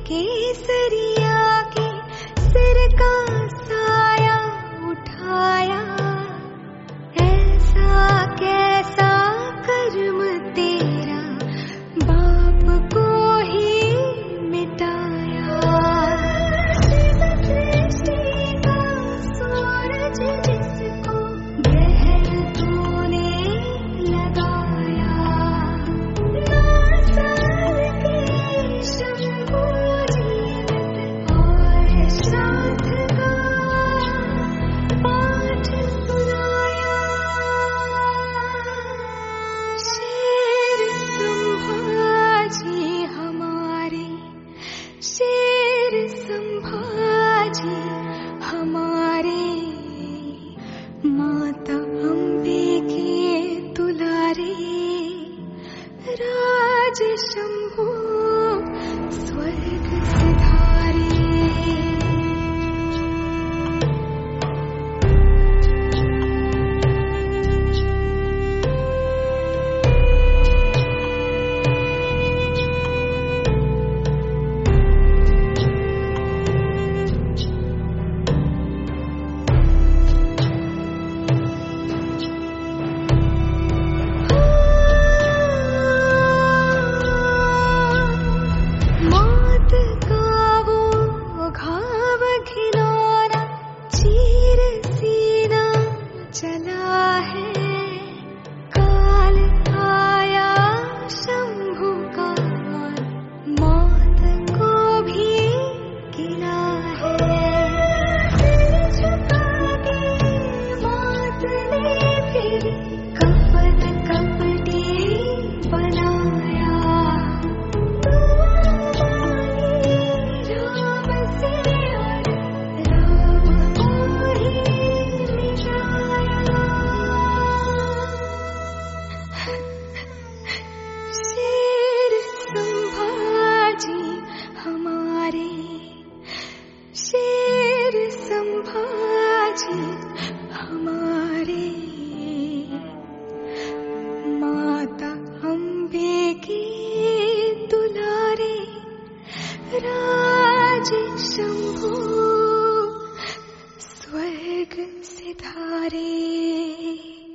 केसरिया के सिर का साया उठाया। ऐसा कैसा कर्म तेरा बाप को ही मिटाया। सृष्टि का सूरज जिसको ग्रहण तूने लगाया। नासार के शंभू जीवित और श्राद्ध का पाठ सुनाया। शेर संभाजी हमारे, शेर संभाजी हमारे, माता अम्बे के दुलारे। राज शंभू स्वर्ग सिधारे। मौत का वो घाव घिनौना चीर सीना चला है। काल आया शंभू का और मौत को भी गिना है। दिल झुका के मौत ने फिर कफन कपटी बनाया। राम से और राम को ही मिटाया। शेर संभाजी हमारे, शेर संभाजी हमारे, माता अम्बे के दुलारे। राज शंभू स्वर्ग सिधारे।